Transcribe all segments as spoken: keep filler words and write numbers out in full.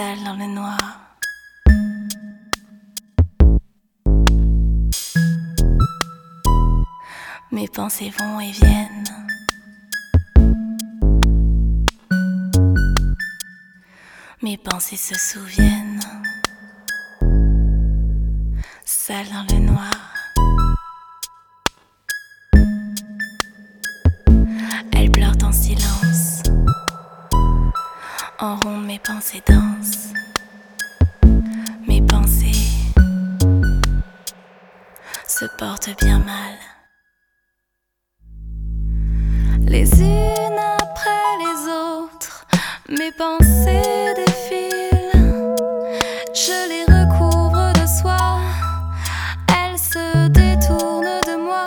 seul dans le noir. Mes pensées vont et viennent. Mes pensées se souviennent. Seul dans le noir. Elles pleurent en silence. En rond, mes pensées dansent. Mes pensées se portent bien mal. Les unes après les autres, mes pensées défilent. Je les recouvre de soie, elles se détournent de moi.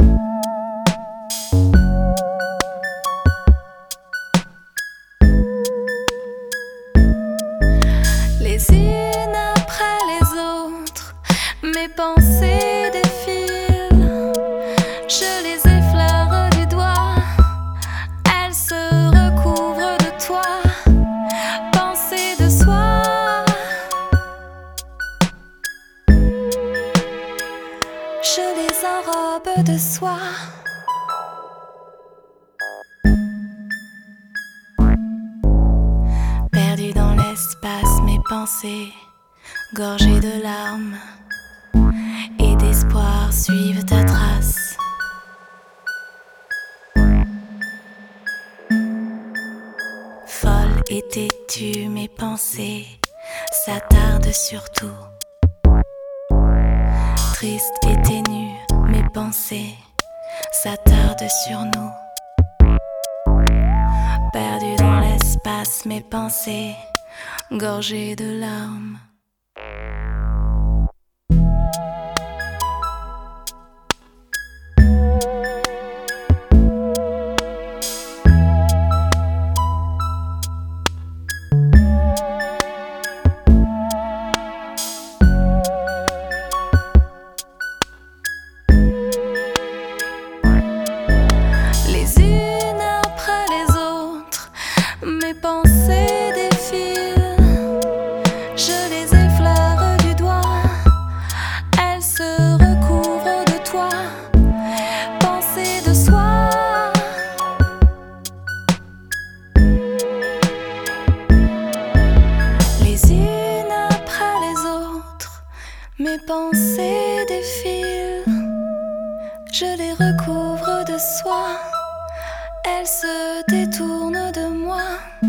Les unes après les autres, mes pensées défilent. Je les effleure du doigt, elles se recouvrent de toi. Pensées de soi, je les enrobe de soie. Perdu dans l'espace, mes pensées, gorgées de larmes et d'espoir, suivent ta trace. Folle et têtue, mes pensées s'attardent sur tout. Triste et ténue, mes pensées s'attardent sur nous. Perdu dans l'espace, mes pensées, gorgées de larmes. Les unes après les autres, mes pensées défilent. Je les effleure du doigt, elles se recouvrent de toi. Pensées de soi, les unes après les autres, mes pensées défilent. Je les recouvre de soie, elles se détournent de moi.